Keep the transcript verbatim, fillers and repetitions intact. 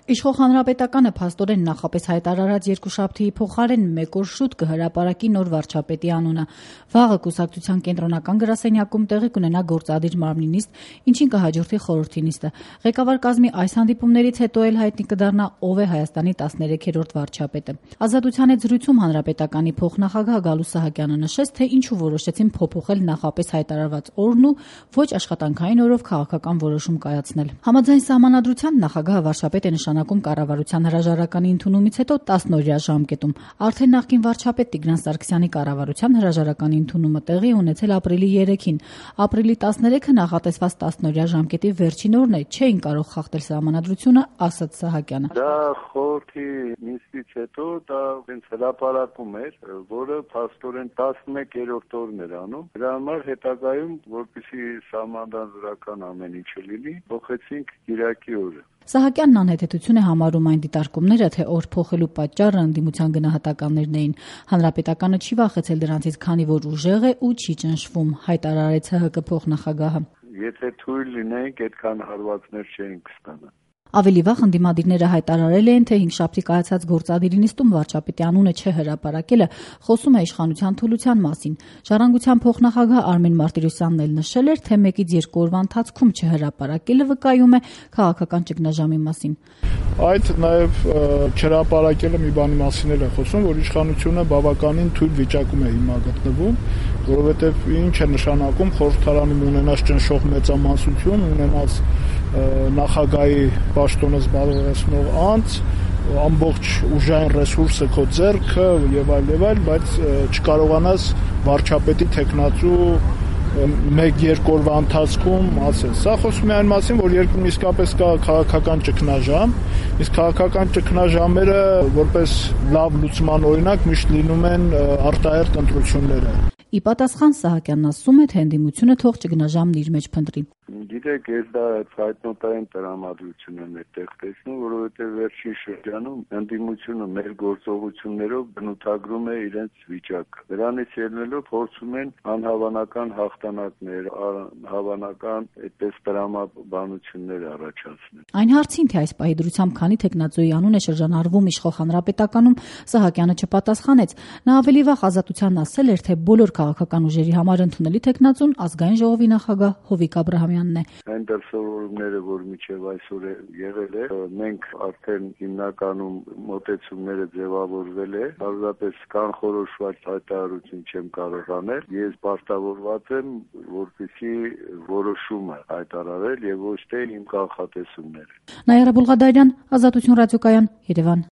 Իշխող հանրապետականը փաստորեն նախապես հայտարարած երկուշաբթիի փոխարեն մեկ օր շուտ կհրապարակի նոր վարչապետի անունը։ Վաղը կուսակցության կենտրոնական գրասենյակում տեղի կունենա գործադիր մարմնի նիստ, ինչին կհաջորդի խորհրդի նիստը։ Ղեկավար կազմի այս հանդիպումներից հետո էլ հայտնի կդառնա ով է Հայաստանի տասներեքերորդ վարչապետը։ Ազատության հետ զրույցում հանրապետականի փոխնախագահ Գալու Սահակյանը նշեց, թե ինչու որոշեցին փոփոխել նախապես հայտարարված օրն ու ոչ աշխատանքային օրով քաղաքական որոշում կայացնել։ Համաձայն սահմանադրության նախագահը վարչապետ է նշանակում կառավարության հրաժարականի ընդունումից հետո տասնօրյա ժամկետում։ Արդեն նախկին վարչապետ Տիգրան Սարգսյանի կառավարության հրաժարականի ընդունումը տեղի ունեցել ապրիլի երեքին։ Ապրիլի տասներեքը նախատեսված տասնօրյա ժամկետի վերջին օրն է, չէին կարող խախտել սահմանադրությունը, ասաց Սահակյանը։ Դա խորհրդի նիստից հետո դա հենց հրապարակում էր, որը փաստորեն տասնմեկերորդ օրն էր անում։ Դրա համար հետագայում, որպեսզի սահմանադրական ամեն ինչը լինի, փոխեցինք կիրակի օրը։ Սահակյանն անհետեցություն է համարում այն դիտարկումները, թե օր փոխելու պատճառը ընդդիմության գնահատականներն էին։ Հանրապետականը չի վախեցել դրանցից, քանի որ ուժեղ է ու չի ճնշվում, հայտարարեց ՀՀԿ փոխնախագահը։ Եթե թույլ լինեինք, այդքան հարվածներ չէինք ստանա։ Ավելի վաղ ընդդիմադիրները հայտարարել էին, թե հինգշաբթի կայացած գործադիրի նիստում վարչապետի անունը չհրապարակելը խոսում է իշխանության թուլության մասին։ Ժառանգության փոխնախագահ Արմեն Մարտիրոսյանն էլ նշել էր, թե մեկից երկու օրվա ընթացքում չհրապարակելը վկայում է քաղաքական ճգնաժամի մասին։ Այդ նաև չհրապարակելը մի բանի մասին էլ է խոսում, որ իշխանությունը բավականին թույլ վիճակում է հիմա գտնվում, որովհետև ինչ է նշանակում խորհրդարանում ունենալ ճնշող մեծամասնություն, ունենալ նախագահի պաշտոնը զբաղեցնող անձ, ամբողջ ուժային ռեսուրսը քո ձեռքը եւ այլ եւ այլ, բայց չկարողանաս վարչապետի տեխնացու մեկ-երկու օրվա ընթացքում ասել։ Սա խոսում է այն մասին, որ երկրում իսկապես կա քաղաքական ճգնաժամ, իսկ քաղաքական ճգնաժամերը որպես լավ լուծման օրինակ միշտ լինում են արտահերթ ընտրությունները։ Ի պատասխան Սահակյանն ասում է, թե ընդդիմությունը թող ճգնաժամն իր մեջ փնտրի։ Գիտեք, ես դա հայտնոտային տրամադրություն եմ այդտեղ տեսնում, որովհետև վերջին շրջանում ընդդիմությունը մեր գործողություններով բնութագրում է իրենց վիճակը։ Դրանից ելնելով փորձում են անհավանական հաղթանակներ, անհավանական այդպես տրամաբանություններ առաջացնել։ Այն հարցին, թե այս պահի դրությամբ քանի տեխնացուի անուն է շրջանառվում իշխող հանրապետականում, Սահակյանը չպատասխանեց։ Նա ավելի վաղ Ազատությանն ասել էր, թե բոլոր քաղաքական ուժերի համար ընդունելի տեխնացուն ազգային ժողովի նախագահ Հովիկ Աբրահամյանն է։ Այն դրսևորումները, որ միջև այսօր եղել է, մենք արդեն հիմնականում մոտեցումները ձևավորվել է, հազարապես կանխորոշված հայտարարություն չեմ կարող անել։ Ես պարտավորված եմ, որպեսզի որոշումը հայտարարել եւ ոչ թե իմ կանխատեսումները։ Նաիրա Բուլղադարյան, Ազատություն ռադիոկայան, Երևան։